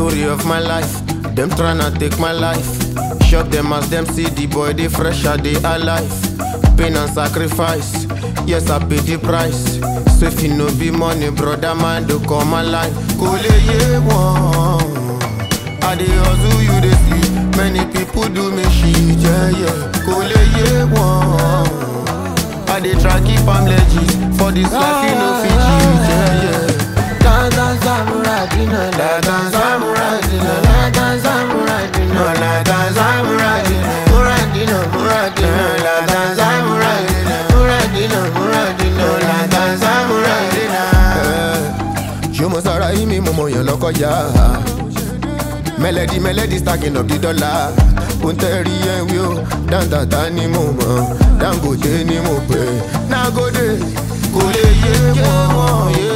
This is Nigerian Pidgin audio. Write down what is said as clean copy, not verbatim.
story of my life. Them tryna take my life. Shock them as them see the boy, they fresh are they alive. Pain and sacrifice, yes I pay the price. So if you no be money, brother man, do come alive. Kole ye one, I dey hustle, you dey sleep. Many people do me shit, yeah yeah. Kole ye one, I dey try keep am legit. For this life you no fit cheat, yeah yeah. Dance samurai dinner, dance samurai dinner, dance samurai dinner, dance samurai dinner, Muradino, Muradino, dance samurai dinner, Muradino, Muradino, dance samurai dinner. Shomo sara imi momo yan lokoja. Melody stacking up the dollar. Punteri and wheel, danta ni mo mo, dangote ni mo pe. Nagode, kole ye mo ye.